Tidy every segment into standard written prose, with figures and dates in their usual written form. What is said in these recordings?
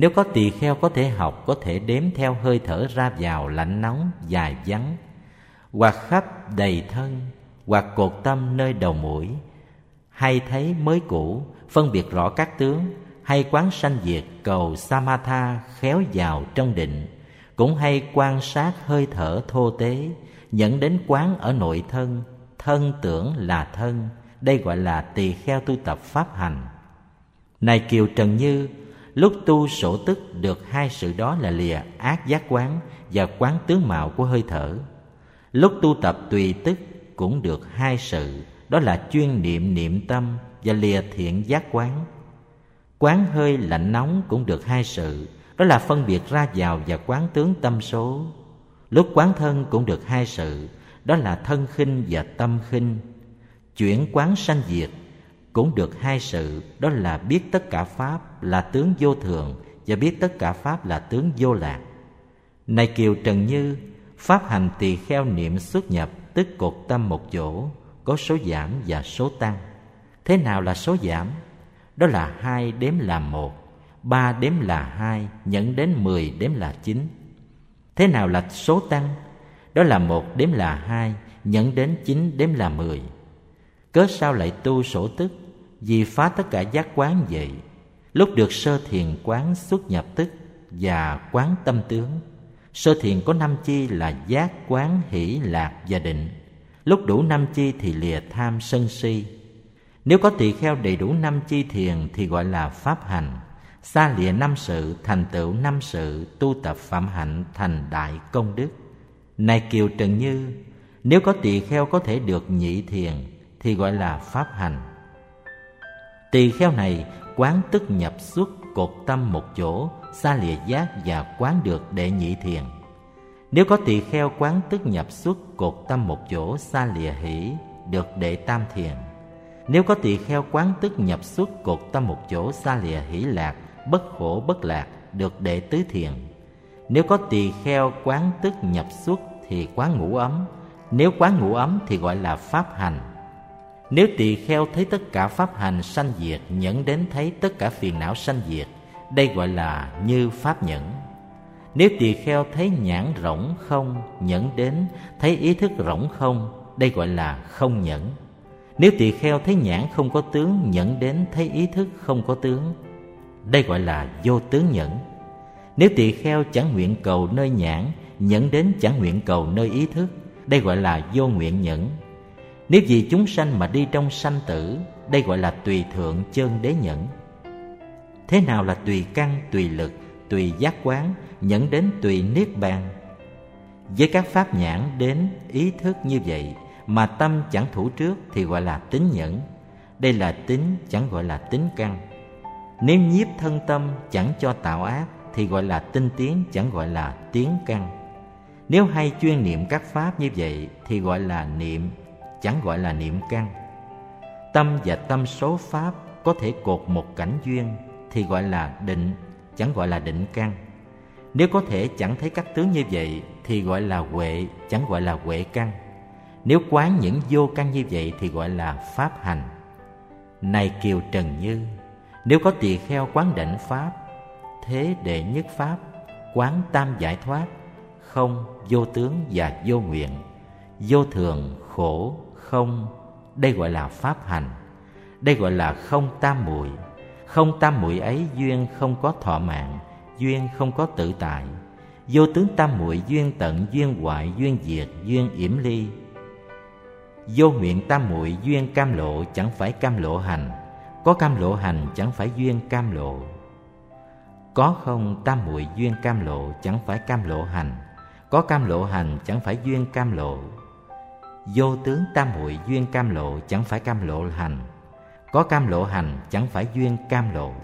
Nếu có tỳ kheo có thể học, có thể đếm theo hơi thở ra vào lạnh nóng, dài vắng, hoặc khắp đầy thân, hoặc cột tâm nơi đầu mũi, hay thấy mới cũ, phân biệt rõ các tướng, hay quán sanh diệt cầu Samatha khéo vào trong định, cũng hay quan sát hơi thở thô tế, dẫn đến quán ở nội thân, thân tưởng là thân. Đây gọi là tỳ kheo tu tập pháp hành. Này Kiều Trần Như, lúc tu sổ tức được hai sự đó là lìa ác giác quán và quán tướng mạo của hơi thở. Lúc tu tập tùy tức cũng được hai sự, đó là chuyên niệm niệm tâm và lìa thiện giác quán. Quán hơi lạnh nóng cũng được hai sự, đó là phân biệt ra vào và quán tướng tâm số. Lúc quán thân cũng được hai sự, đó là thân khinh và tâm khinh. Chuyển quán sanh diệt cũng được hai sự, đó là biết tất cả pháp là tướng vô thường và biết tất cả pháp là tướng vô lạc. Này Kiều Trần Như, pháp hành tỳ kheo niệm xuất nhập tức cột tâm một chỗ, có số giảm và số tăng. Thế nào là số giảm? Đó là 2 đếm là 1, 3 đếm là 2, nhận đến 10 đếm là 9. Thế nào là số tăng? Đó là 1 đếm là 2, nhận đến 9 đếm là 10. Cớ sao lại tu sổ tức? Vì phá tất cả giác quán vậy. Lúc được sơ thiền quán xuất nhập tức và quán tâm tướng. Sơ thiền có 5 chi là giác, quán, hỷ, lạc và định. Lúc đủ 5 chi thì lìa tham sân si. Nếu có tỳ kheo đầy đủ 5 chi thiền thì gọi là pháp hành. Xa lìa 5 sự, thành tựu 5 sự, tu tập phạm hạnh thành đại công đức. Này Kiều Trần Như, nếu có tỳ kheo có thể được nhị thiền thì gọi là pháp hành. Tỳ kheo này quán tức nhập xuất cột tâm một chỗ, xa lìa giác và quán được đệ nhị thiền. Nếu có tỳ kheo quán tức nhập xuất cột tâm một chỗ, xa lìa hỷ, được đệ tam thiền. Nếu có tỳ kheo quán tức nhập xuất cột tâm một chỗ, xa lìa hỷ lạc, bất khổ bất lạc, được đệ tứ thiền. Nếu có tỳ kheo quán tức nhập xuất thì quán ngũ ấm. Nếu quán ngũ ấm thì gọi là pháp hành. Nếu tỳ kheo thấy tất cả pháp hành sanh diệt, nhẫn đến thấy tất cả phiền não sanh diệt, đây gọi là như pháp nhẫn. Nếu tỳ kheo thấy nhãn rỗng không, nhẫn đến thấy ý thức rỗng không, đây gọi là không nhẫn. Nếu tỳ kheo thấy nhãn không có tướng, nhẫn đến thấy ý thức không có tướng, đây gọi là vô tướng nhẫn. Nếu tỳ kheo chẳng nguyện cầu nơi nhãn, nhẫn đến chẳng nguyện cầu nơi ý thức, đây gọi là vô nguyện nhẫn. Nếu vì chúng sanh mà đi trong sanh tử, đây gọi là tùy thượng chân đế nhẫn. Thế nào là tùy căn, tùy lực, tùy giác quán, nhẫn đến tùy niết bàn? Với các pháp nhãn đến ý thức như vậy mà tâm chẳng thủ trước thì gọi là tín nhẫn. Đây là tín, chẳng gọi là tín căn. Nếu nhiếp thân tâm chẳng cho tạo ác thì gọi là tinh tiến, chẳng gọi là tiến căn. Nếu hay chuyên niệm các pháp như vậy thì gọi là niệm, chẳng gọi là niệm căn. Tâm và tâm số pháp có thể cột một cảnh duyên thì gọi là định, chẳng gọi là định căn. Nếu có thể chẳng thấy các tướng như vậy thì gọi là huệ, chẳng gọi là huệ căn. Nếu quán những vô căn như vậy thì gọi là pháp hành. Này Kiều Trần Như, nếu có tỳ kheo quán định pháp, thế đệ nhất pháp, quán tam giải thoát, không, vô tướng và vô nguyện, vô thường, khổ, không, đây gọi là pháp hành. Đây gọi là không tam muội. Không tam muội ấy duyên không có thọ mạng, duyên không có tự tại. Vô tướng tam muội duyên tận, duyên hoại, duyên diệt, duyên yểm ly. Vô nguyện tam muội duyên cam lộ, chẳng phải cam lộ hành. Có cam lộ hành chẳng phải duyên cam lộ. Có không tam muội duyên cam lộ, chẳng phải cam lộ hành. Có cam lộ hành chẳng phải duyên cam lộ. Vô tướng tam muội duyên cam lộ, chẳng phải cam lộ hành. Có cam lộ hành chẳng phải duyên cam lộ.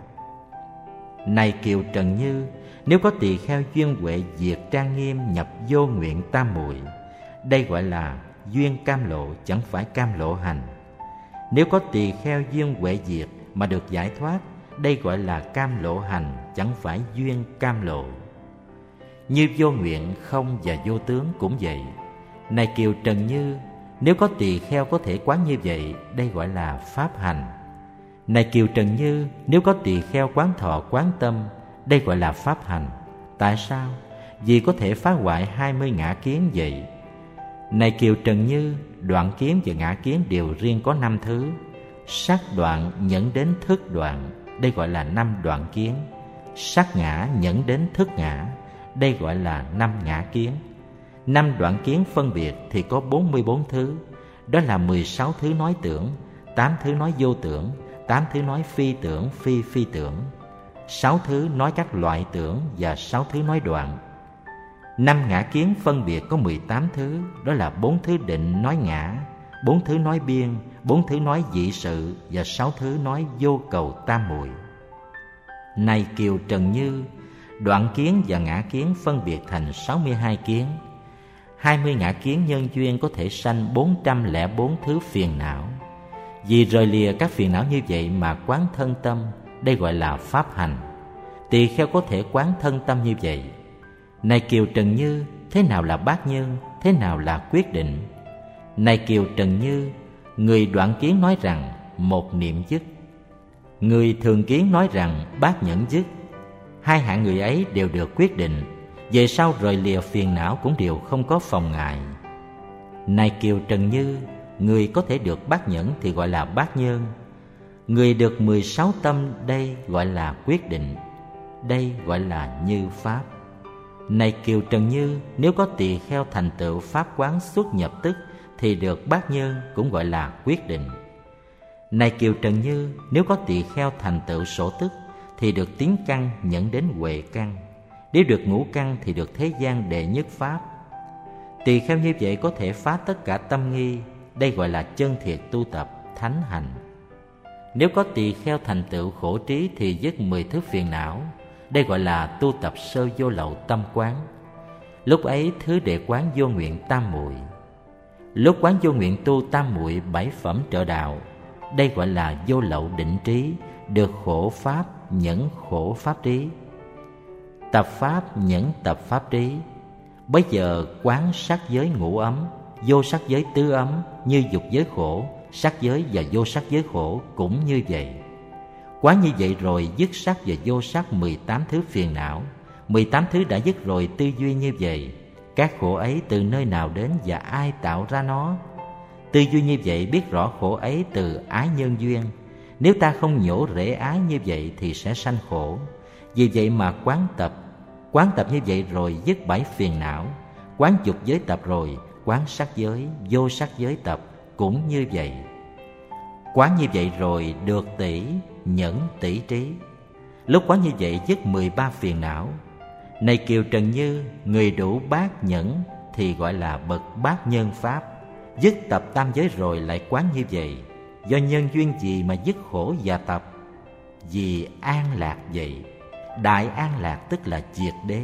Này Kiều Trần Như, nếu có tỳ kheo duyên huệ diệt trang nghiêm nhập vô nguyện tam muội, đây gọi là duyên cam lộ, chẳng phải cam lộ hành. Nếu có tỳ kheo duyên huệ diệt mà được giải thoát, đây gọi là cam lộ hành, chẳng phải duyên cam lộ. Như vô nguyện, không và vô tướng cũng vậy. Này Kiều Trần Như, nếu có tỳ kheo có thể quán như vậy, đây gọi là pháp hành. Này Kiều Trần Như, nếu có tỳ kheo quán thọ quán tâm, đây gọi là pháp hành. Tại sao? Vì có thể phá hoại 20 ngã kiến vậy. Này Kiều Trần Như, đoạn kiến và ngã kiến đều riêng có 5 thứ. Sắc đoạn nhẫn đến thức đoạn, đây gọi là 5 đoạn kiến. Sắc ngã nhẫn đến thức ngã, đây gọi là 5 ngã kiến. 5 đoạn kiến phân biệt thì có 44 thứ. Đó là 16 thứ nói tưởng, 8 thứ nói vô tưởng, 8 thứ nói phi tưởng, phi phi tưởng, 6 thứ nói các loại tưởng và 6 thứ nói đoạn. 5 ngã kiến phân biệt có 18 thứ. Đó là 4 thứ định nói ngã, 4 thứ nói biên, 4 thứ nói dị sự và 6 thứ nói vô cầu tam muội. Này Kiều Trần Như, đoạn kiến và ngã kiến phân biệt thành 62 kiến. 20 ngã kiến nhân duyên có thể sanh 404 thứ phiền não. Vì rời lìa các phiền não như vậy mà quán thân tâm, đây gọi là pháp hành. Tỳ kheo có thể quán thân tâm như vậy. Này Kiều Trần Như, thế nào là bát nhân, thế nào là quyết định? Này Kiều Trần Như, người đoạn kiến nói rằng một niệm dứt, người thường kiến nói rằng bát nhẫn dứt. Hai hạng người ấy đều được quyết định, về sau rời lìa phiền não cũng đều không có phòng ngại. Này Kiều Trần Như, người có thể được bát nhẫn thì gọi là bát nhân. Người được 16 tâm đây gọi là quyết định, đây gọi là như pháp. Này Kiều Trần Như, nếu có tỳ kheo thành tựu pháp quán xuất nhập tức thì được bát nhân, cũng gọi là quyết định. Này Kiều Trần Như, nếu có tỳ kheo thành tựu sổ tức thì được tiến căn nhẫn đến huệ căn. Nếu được ngũ căn thì được thế gian đệ nhất pháp. Tỳ kheo như vậy có thể phá tất cả tâm nghi, đây gọi là chân thiệt tu tập thánh hành. Nếu có tỳ kheo thành tựu khổ trí thì dứt 10 thứ phiền não, đây gọi là tu tập sơ vô lậu tâm quán. Lúc ấy thứ đệ quán vô nguyện tam muội. Lúc quán vô nguyện tu tam muội 7 phẩm trợ đạo, đây gọi là vô lậu định trí, được khổ pháp nhẫn khổ pháp trí, tập pháp nhẫn tập pháp trí. Bây giờ quán sắc giới ngũ ấm, vô sắc giới tứ ấm, như dục giới khổ, sắc giới và vô sắc giới khổ cũng như vậy. Quán như vậy rồi dứt sắc và vô sắc 18 thứ phiền não. 18 thứ đã dứt rồi tư duy như vậy, các khổ ấy từ nơi nào đến và ai tạo ra nó. Tư duy như vậy biết rõ khổ ấy từ ái nhân duyên. Nếu ta không nhổ rễ ái như vậy thì sẽ sanh khổ. Vì vậy mà quán tập như vậy rồi dứt 7 phiền não. Quán dục giới tập rồi, quán sắc giới, vô sắc giới tập cũng như vậy. Quán như vậy rồi được tỷ, nhẫn tỷ trí. Lúc quán như vậy dứt 13 phiền não. Này Kiều Trần Như, người đủ bát nhẫn thì gọi là bậc bát nhân pháp. Dứt tập tam giới rồi lại quán như vậy. Do nhân duyên gì mà dứt khổ và tập? Vì an lạc vậy. Đại an lạc tức là diệt đế.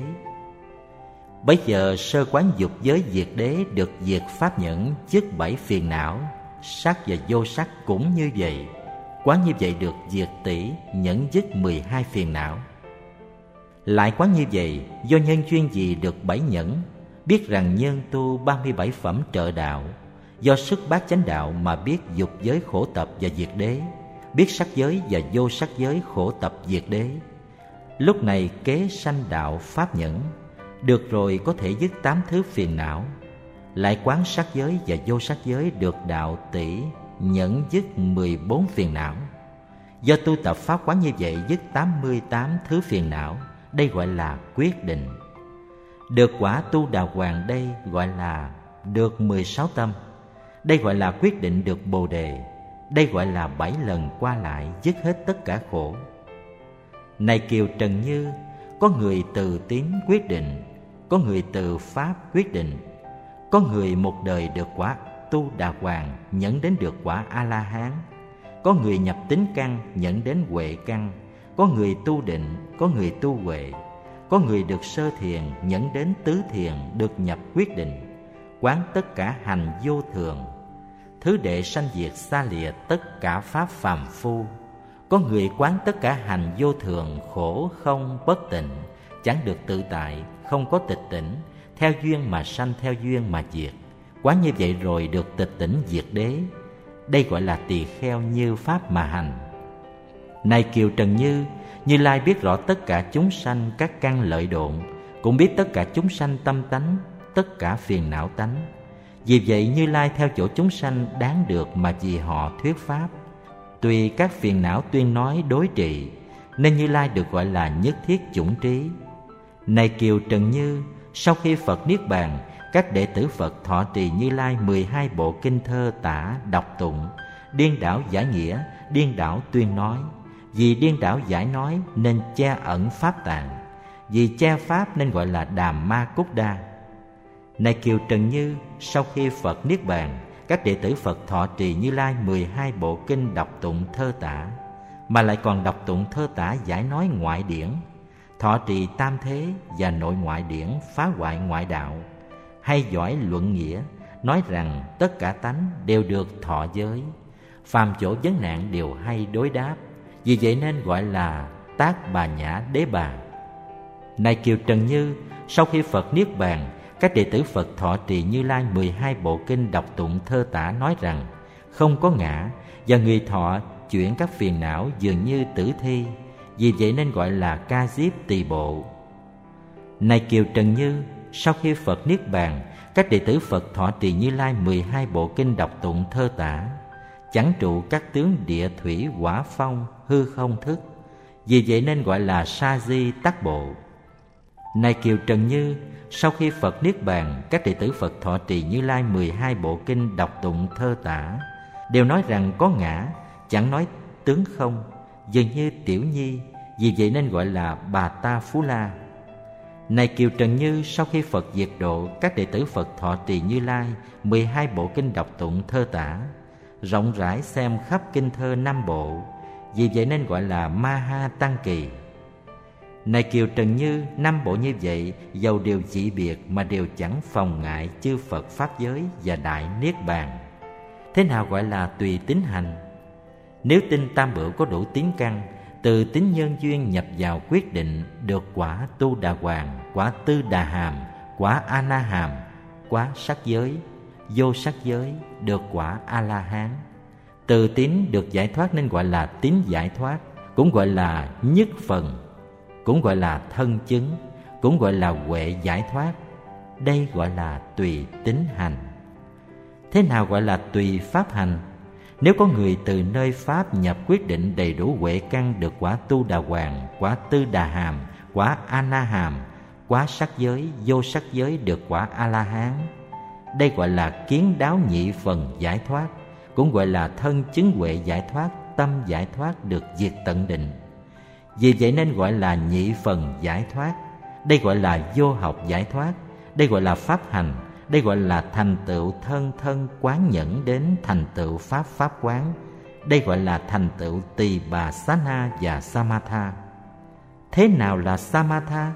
Bấy giờ sơ quán dục giới diệt đế, được diệt pháp nhẫn, dứt 7 phiền não. Sắc và vô sắc cũng như vậy. Quán như vậy được diệt tỷ, nhẫn dứt 12 phiền não. Lại quán như vậy, do nhân duyên gì được 7 nhẫn, biết rằng nhân tu 37 phẩm trợ đạo. Do sức bát chánh đạo mà biết dục giới khổ tập và diệt đế, biết sắc giới và vô sắc giới khổ tập diệt đế. Lúc này kế sanh đạo pháp nhẫn, được rồi có thể dứt 8 thứ phiền não. Lại quán sắc giới và vô sắc giới được đạo tỷ, nhẫn dứt 14 phiền não. Do tu tập pháp quán như vậy dứt 88 thứ phiền não, đây gọi là quyết định. Được quả tu đà hoàng đây gọi là được 16 tâm, đây gọi là quyết định được bồ đề. Đây gọi là 7 lần qua lại dứt hết tất cả khổ. Này Kiều Trần Như, có người từ tín quyết định, có người từ pháp quyết định, có người một đời được quả tu đà hoàng nhẫn đến được quả A-la-hán, có người nhập tín căn nhẫn đến huệ căn, có người tu định, có người tu huệ, có người được sơ thiền nhẫn đến tứ thiền, được nhập quyết định. Quán tất cả hành vô thường, thứ đệ sanh diệt xa lìa tất cả pháp phàm phu. Có người quán tất cả hành vô thường, khổ không bất tịnh, chẳng được tự tại, không có tịch tỉnh, theo duyên mà sanh, theo duyên mà diệt. Quán như vậy rồi được tịch tỉnh diệt đế. Đây gọi là tỳ kheo như pháp mà hành. Này Kiều Trần Như, Như Lai biết rõ tất cả chúng sanh các căn lợi độn, cũng biết tất cả chúng sanh tâm tánh, tất cả phiền não tánh. Vì vậy Như Lai theo chỗ chúng sanh đáng được mà vì họ thuyết pháp. Tuy các phiền não tuyên nói đối trị, nên Như Lai được gọi là nhất thiết chủng trí. Này Kiều Trần Như, sau khi Phật niết bàn, các đệ tử Phật thọ trì Như Lai 12 bộ kinh thơ tả đọc tụng, điên đảo giải nghĩa, điên đảo tuyên nói. Vì điên đảo giải nói nên che ẩn pháp tạng, vì che pháp nên gọi là Đàm Ma Cúc Đa. Này Kiều Trần Như, sau khi Phật niết bàn, các đệ tử Phật thọ trì Như Lai 12 bộ kinh đọc tụng thơ tả, mà lại còn đọc tụng thơ tả giải nói ngoại điển, thọ trì tam thế và nội ngoại điển phá hoại ngoại đạo, hay giỏi luận nghĩa, nói rằng tất cả tánh đều được thọ giới, phàm chỗ vấn nạn đều hay đối đáp. Vì vậy nên gọi là Tác Bà Nhã Đế Bà. Này Kiều Trần Như, sau khi Phật niết bàn, các đệ tử Phật thọ trì Như Lai 12 bộ kinh đọc tụng thơ tả nói rằng không có ngã, và người thọ chuyển các phiền não dường như tử thi. Vì vậy nên gọi là Ca Diếp Tỳ Bộ. Này Kiều Trần Như, sau khi Phật niết bàn, các đệ tử Phật thọ trì Như Lai 12 bộ kinh đọc tụng thơ tả, chẳng trụ các tướng địa thủy hỏa phong hư không thức. Vì vậy nên gọi là Sa Di Tắc Bộ. Này Kiều Trần Như, sau khi Phật niết bàn, các đệ tử Phật thọ trì Như Lai 12 bộ kinh đọc tụng thơ tả đều nói rằng có ngã, chẳng nói tướng không, dường như tiểu nhi. Vì vậy nên gọi là Bà Ta Phú La. Này Kiều Trần Như, sau khi Phật diệt độ, các đệ tử Phật thọ trì Như Lai 12 bộ kinh đọc tụng thơ tả, rộng rãi xem khắp kinh thơ 5 bộ. Vì vậy nên gọi là Ma Ha Tăng Kỳ. Này Kiều Trần Như, 5 bộ như vậy dầu đều chỉ biệt mà đều chẳng phòng ngại chư Phật pháp giới và đại niết bàn. Thế nào gọi là tùy tín hành? Nếu tin tam bửu có đủ tín căn, từ tín nhân duyên nhập vào quyết định, được quả Tu Đà Hoàng, quả Tư Đà Hàm, quả A Na Hàm, quả sắc giới, vô sắc giới, được quả A La Hán. Từ tín được giải thoát nên gọi là tín giải thoát, cũng gọi là nhất phần, cũng gọi là thân chứng, cũng gọi là huệ giải thoát. Đây gọi là tùy tín hành. Thế nào gọi là tùy pháp hành? Nếu có người từ nơi pháp nhập quyết định đầy đủ huệ căn, được quả Tu Đà Hoàng, quả Tư Đà Hàm, quả A Na Hàm, quả sắc giới, vô sắc giới, được quả A La Hán. Đây gọi là kiến đáo nhị phần giải thoát, cũng gọi là thân chứng huệ giải thoát, tâm giải thoát, được diệt tận định. Vì vậy nên gọi là nhị phần giải thoát. Đây gọi là vô học giải thoát. Đây gọi là pháp hành. Đây gọi là thành tựu thân thân quán nhẫn đến thành tựu pháp pháp quán. Đây gọi là thành tựu tỳ bà xá na và samatha. Thế nào là samatha?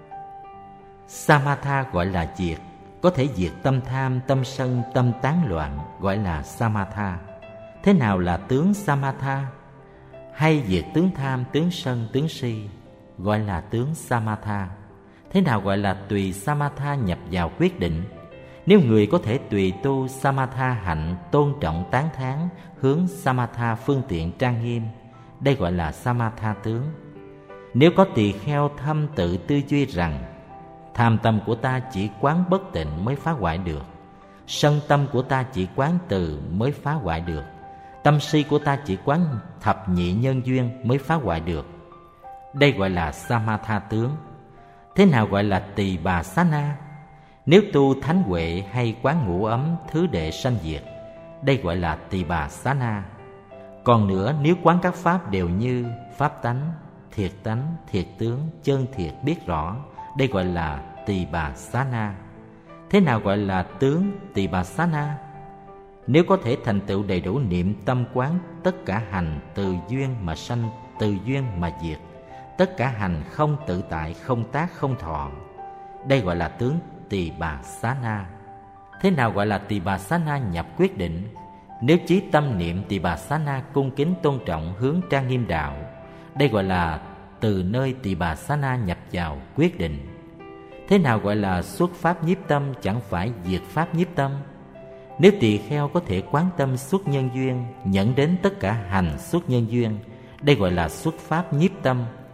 Samatha gọi là diệt, có thể diệt tâm tham, tâm sân, tâm tán loạn, gọi là samatha. Thế nào là tướng samatha? Hay diệt tướng tham, tướng sân, tướng si, gọi là tướng samatha. Thế nào gọi là tùy samatha nhập vào quyết định? Nếu người có thể tùy tu samatha hạnh, tôn trọng tán thán, hướng samatha phương tiện trang nghiêm, đây gọi là samatha tướng. Nếu có tỳ kheo thâm tự tư duy rằng tham tâm của ta chỉ quán bất tịnh mới phá hoại được, sân tâm của ta chỉ quán từ mới phá hoại được, tâm si của ta chỉ quán thập nhị nhân duyên mới phá hoại được, đây gọi là samatha tướng. Thế nào gọi là tỳ bà xá na? Nếu tu thánh huệ hay quán ngũ ấm thứ đệ sanh diệt, đây gọi là tỳ bà xá na. Còn nữa, nếu quán các pháp đều như pháp tánh, thiệt tướng, chân thiệt biết rõ, đây gọi là tỳ bà xá na. Thế nào gọi là tướng tỳ bà xá na? Nếu có thể thành tựu đầy đủ niệm tâm quán, tất cả hành từ duyên mà sanh, từ duyên mà diệt, tất cả hành không tự tại, không tác, không thọ, đây gọi là tướng tỳ bà xá na. Thế nào gọi là tỳ bà xá na nhập quyết định? Nếu chí tâm niệm tỳ bà xá na cung kính tôn trọng hướng trang nghiêm đạo, đây gọi là từ nơi tỳ bà xá na nhập vào quyết định. Thế nào gọi là xuất pháp nhiếp tâm, chẳng phải diệt pháp nhiếp tâm? Nếu tỳ kheo có thể quán tâm xuất nhân duyên, nhận đến tất cả hành xuất nhân duyên, đây gọi là xuất pháp nhiếp tâm,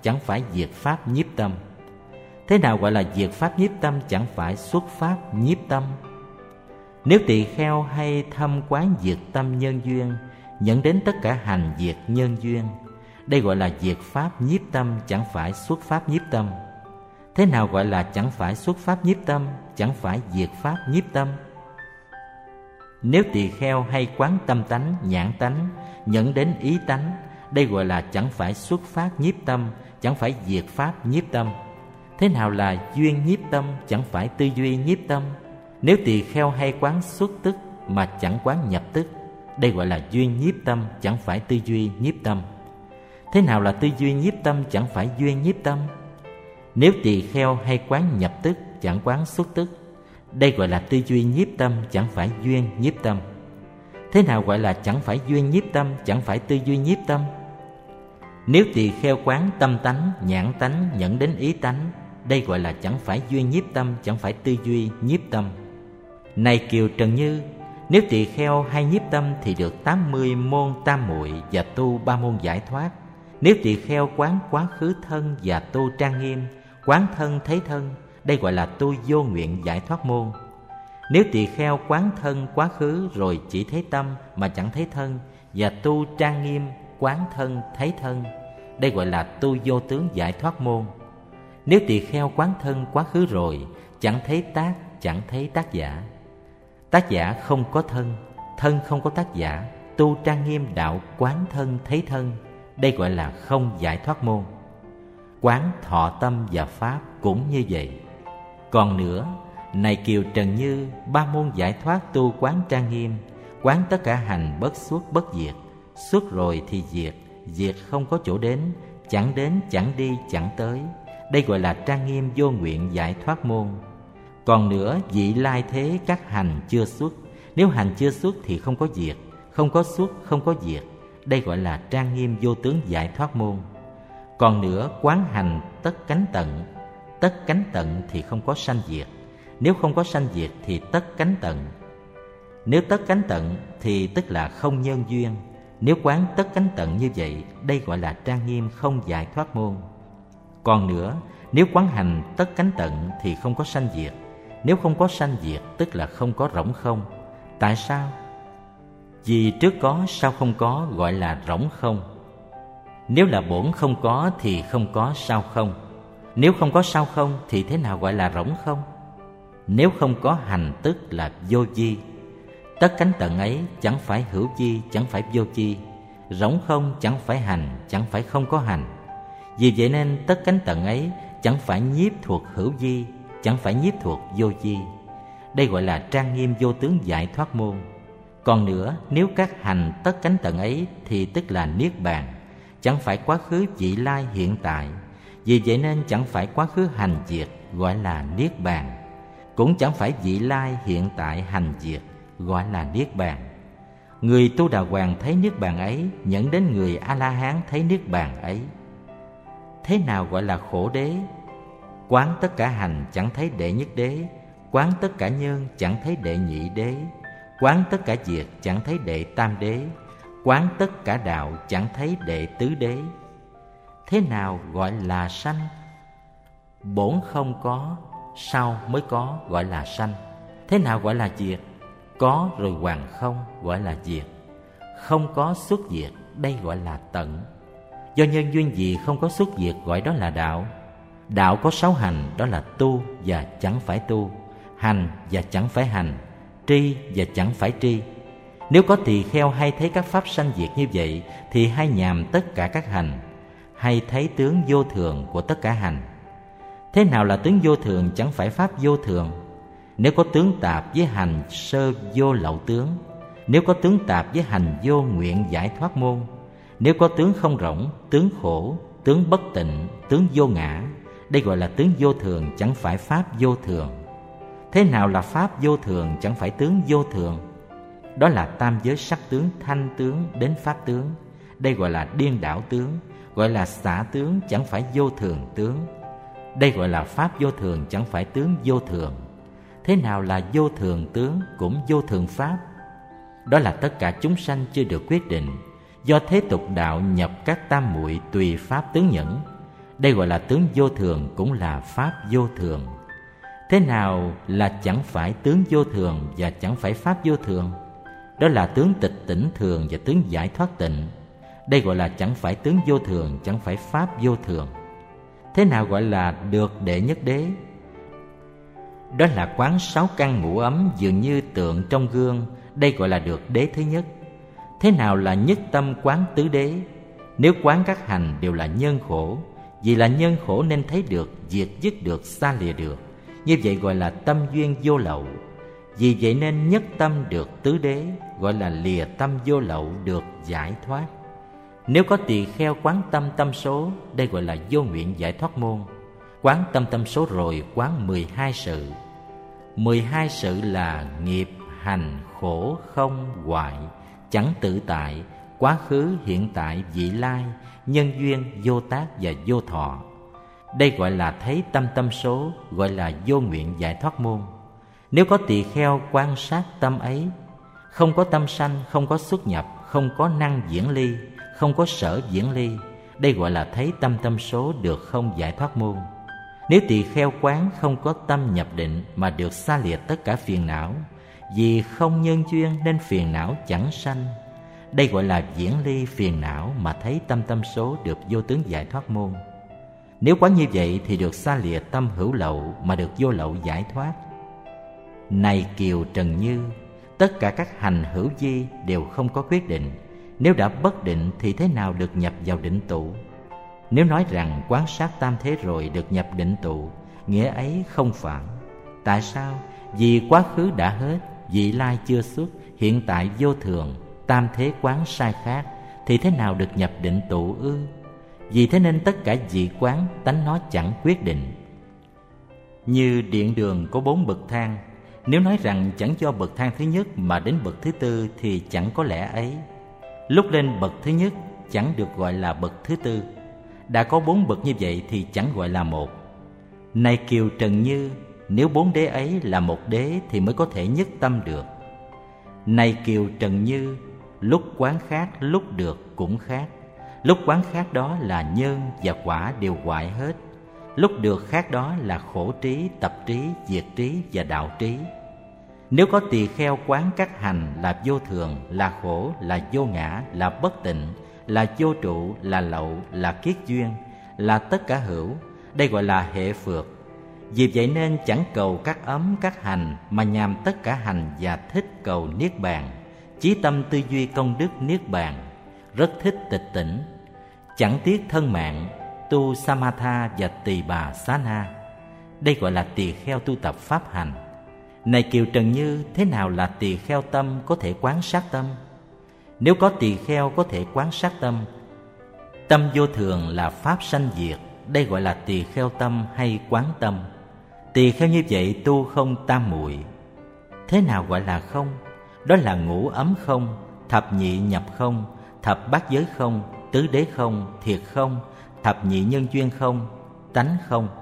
chẳng phải diệt pháp nhiếp tâm. Thế nào gọi là diệt pháp nhiếp tâm chẳng phải xuất pháp nhiếp tâm? Nếu tỳ kheo hay thâm quán diệt tâm nhân duyên, dẫn đến tất cả hành diệt nhân duyên, đây gọi là diệt pháp nhiếp tâm chẳng phải xuất pháp nhiếp tâm. Thế nào gọi là chẳng phải xuất pháp nhiếp tâm, chẳng phải diệt pháp nhiếp tâm? Nếu tỳ kheo hay quán tâm tánh, nhãn tánh, dẫn đến ý tánh, đây gọi là chẳng phải xuất pháp nhiếp tâm, chẳng phải diệt pháp nhiếp tâm. Thế nào là duyên nhiếp tâm, chẳng phải tư duy nhiếp tâm? Nếu tỳ kheo hay quán xuất tức mà chẳng quán nhập tức, đây gọi là duyên nhiếp tâm, chẳng phải tư duy nhiếp tâm. Thế nào là tư duy nhiếp tâm, chẳng phải duyên nhiếp tâm? Nếu tỳ kheo hay quán nhập tức, chẳng quán xuất tức, đây gọi là tư duy nhiếp tâm, chẳng phải duyên nhiếp tâm. Thế nào gọi là chẳng phải duyên nhiếp tâm, chẳng phải tư duy nhiếp tâm? Nếu tỳ kheo quán tâm tánh, nhãn tánh, dẫn đến ý tánh, đây gọi là chẳng phải duyên nhiếp tâm, chẳng phải tư duy nhiếp tâm. Này Kiều Trần Như, nếu tỳ kheo hay nhiếp tâm thì được 80 môn tam muội và tu 3 môn giải thoát. Nếu tỳ kheo quán quá khứ thân và tu trang nghiêm, quán thân thấy thân, đây gọi là tu vô nguyện giải thoát môn. Nếu tỳ kheo quán thân quá khứ rồi chỉ thấy tâm mà chẳng thấy thân, và tu trang nghiêm quán thân thấy thân, đây gọi là tu vô tướng giải thoát môn. Nếu tỳ kheo quán thân quá khứ rồi chẳng thấy tác, chẳng thấy tác giả, tác giả không có thân, thân không có tác giả, tu trang nghiêm đạo quán thân thấy thân, đây gọi là không giải thoát môn. Quán thọ tâm và pháp cũng như vậy. Còn nữa, này Kiều Trần Như, 3 môn giải thoát tu quán trang nghiêm, quán tất cả hành bất xuất bất diệt, xuất rồi thì diệt, diệt không có chỗ đến, chẳng đến chẳng đi chẳng tới, đây gọi là trang nghiêm vô nguyện giải thoát môn. Còn nữa, vị lai thế các hành chưa xuất, nếu hành chưa xuất thì không có diệt, không có xuất không có diệt, đây gọi là trang nghiêm vô tướng giải thoát môn. Còn nữa, quán hành tất cánh tận thì không có sanh diệt, nếu không có sanh diệt thì tất cánh tận. Nếu tất cánh tận thì tức là không nhân duyên, nếu quán tất cánh tận như vậy, đây gọi là trang nghiêm không giải thoát môn. Còn nữa, nếu quán hành tất cánh tận thì không có sanh diệt, nếu không có sanh diệt tức là không có rỗng không. Tại sao? Vì trước có sau không có gọi là rỗng không. Nếu là bổn không có thì không có sau không. Nếu không có sau không thì thế nào gọi là rỗng không? Nếu không có hành tức là vô vi. Tất cánh tận ấy chẳng phải hữu vi, chẳng phải vô vi. Rỗng không chẳng phải hành, chẳng phải không có hành. Vì vậy nên tất cánh tận ấy chẳng phải nhiếp thuộc hữu vi, chẳng phải nhiếp thuộc vô vi. Đây gọi là trang nghiêm vô tướng giải thoát môn. Còn nữa, nếu các hành tất cánh tận ấy thì tức là niết bàn, chẳng phải quá khứ vị lai hiện tại. Vì vậy nên chẳng phải quá khứ hành diệt, gọi là niết bàn, cũng chẳng phải vị lai hiện tại hành diệt, gọi là niết bàn. Người tu đà hoàng thấy niết bàn ấy, dẫn đến người A-la-hán thấy niết bàn ấy. Thế nào gọi là khổ đế? Quán tất cả hành chẳng thấy đệ nhất đế, quán tất cả nhân chẳng thấy đệ nhị đế, quán tất cả diệt chẳng thấy đệ tam đế, quán tất cả đạo chẳng thấy đệ tứ đế. Thế nào gọi là sanh? Bổn không có, sau mới có gọi là sanh. Thế nào gọi là diệt? Có rồi hoàn không gọi là diệt. Không có xuất diệt, đây gọi là tận. Do nhân duyên gì không có xuất diệt gọi đó là đạo. Đạo có 6 hành, đó là tu và chẳng phải tu, hành và chẳng phải hành, tri và chẳng phải tri. Nếu có tỳ kheo hay thấy các pháp sanh diệt như vậy thì hay nhàm tất cả các hành, hay thấy tướng vô thường của tất cả hành. Thế nào là tướng vô thường chẳng phải pháp vô thường? Nếu có tướng tạp với hành sơ vô lậu tướng, nếu có tướng tạp với hành vô nguyện giải thoát môn, nếu có tướng không rỗng, tướng khổ, tướng bất tịnh, tướng vô ngã, đây gọi là tướng vô thường chẳng phải pháp vô thường. Thế nào là pháp vô thường chẳng phải tướng vô thường? Đó là tam giới sắc tướng, thanh tướng đến pháp tướng, đây gọi là điên đảo tướng, gọi là xả tướng chẳng phải vô thường tướng. Đây gọi là pháp vô thường chẳng phải tướng vô thường. Thế nào là vô thường tướng cũng vô thường pháp? Đó là tất cả chúng sanh chưa được quyết định, do thế tục đạo nhập các tam muội tùy pháp tướng nhẫn. Đây gọi là tướng vô thường, cũng là pháp vô thường. Thế nào là chẳng phải tướng vô thường và chẳng phải pháp vô thường? Đó là tướng tịch tỉnh thường và tướng giải thoát tịnh. Đây gọi là chẳng phải tướng vô thường, chẳng phải pháp vô thường. Thế nào gọi là được đệ nhất đế? Đó là quán 6 căn ngũ ấm dường như tượng trong gương. Đây gọi là được đế thứ nhất. Thế nào là nhất tâm quán tứ đế? Nếu quán các hành đều là nhân khổ, vì là nhân khổ nên thấy được, diệt dứt được, xa lìa được, như vậy gọi là tâm duyên vô lậu. Vì vậy nên nhất tâm được tứ đế, gọi là lìa tâm vô lậu, được giải thoát. Nếu có tỳ kheo quán tâm tâm số, đây gọi là vô nguyện giải thoát môn. Quán tâm tâm số rồi quán 12 sự. 12 sự là nghiệp, hành, khổ, không, hoại, chẳng tự tại, quá khứ, hiện tại, vị lai, nhân duyên, vô tác và vô thọ. Đây gọi là thấy tâm tâm số, gọi là vô nguyện giải thoát môn. Nếu có tỳ kheo quan sát tâm ấy, không có tâm sanh, không có xuất nhập, không có năng diễn ly, không có sở diễn ly, đây gọi là thấy tâm tâm số, được không giải thoát môn. Nếu tỳ kheo quán không có tâm nhập định mà được xa lìa tất cả phiền não, vì không nhân duyên nên phiền não chẳng sanh, đây gọi là diễn ly phiền não mà thấy tâm tâm số, được vô tướng giải thoát môn. Nếu quán như vậy thì được xa lìa tâm hữu lậu mà được vô lậu giải thoát. Này Kiều Trần Như, tất cả các hành hữu vi đều không có quyết định. Nếu đã bất định thì thế nào được nhập vào định tụ? Nếu nói rằng quán sát tam thế rồi được nhập định tụ, nghĩa ấy không phải. Tại sao? Vì quá khứ đã hết, vị lai chưa xuất, hiện tại vô thường, tam thế quán sai khác, thì thế nào được nhập định tụ ư? Vì thế nên tất cả vị quán tánh nó chẳng quyết định. Như điện đường có 4 bậc thang, nếu nói rằng chẳng cho bậc thang thứ nhất mà đến bậc thứ tư thì chẳng có lẽ ấy. Lúc lên bậc thứ nhất chẳng được gọi là bậc thứ tư. Đã có 4 bậc như vậy thì chẳng gọi là một. Này Kiều Trần Như, nếu 4 đế ấy là một đế thì mới có thể nhất tâm được. Này Kiều Trần Như, lúc quán khác, lúc được cũng khác. Lúc quán khác đó là nhân và quả đều hoại hết. Lúc được khác đó là khổ trí, tập trí, diệt trí và đạo trí. Nếu có tỳ kheo quán các hành là vô thường, là khổ, là vô ngã, là bất tịnh, là vô trụ, là lậu, là kiết duyên, là tất cả hữu, đây gọi là hệ phược. Vì vậy nên chẳng cầu các ấm, các hành mà nhằm tất cả hành và thích cầu niết bàn. Chí tâm tư duy công đức niết bàn, rất thích tịch tỉnh, chẳng tiếc thân mạng, tu samatha và tỳ bà xá na. Đây gọi là tỳ kheo tu tập pháp hành. Này Kiều Trần Như, thế nào là tỳ kheo tâm có thể quán sát tâm? Nếu có tỳ kheo có thể quán sát tâm, tâm vô thường là pháp sanh diệt, đây gọi là tỳ kheo tâm hay quán tâm. Tỳ kheo như vậy tu không tam muội. Thế nào gọi là không? Đó là ngũ ấm không, thập nhị nhập không, thập bát giới không, tứ đế không, thiệt không, thập nhị nhân duyên không, tánh không.